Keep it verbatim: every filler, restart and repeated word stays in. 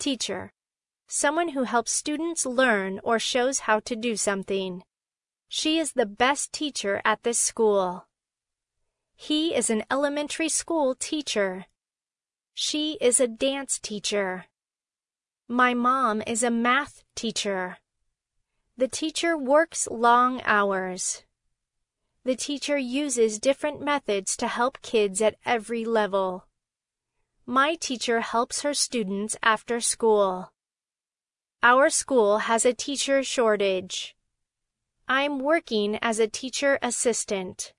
Teacher. Someone who helps students learn or shows how to do something. She is the best teacher at this school. He is an elementary school teacher. She is a dance teacher. My mom is a math teacher. The teacher works long hours. The teacher uses different methods to help kids at every level. My teacher helps her students after school. Our school has a teacher shortage. I'm working as a teacher assistant.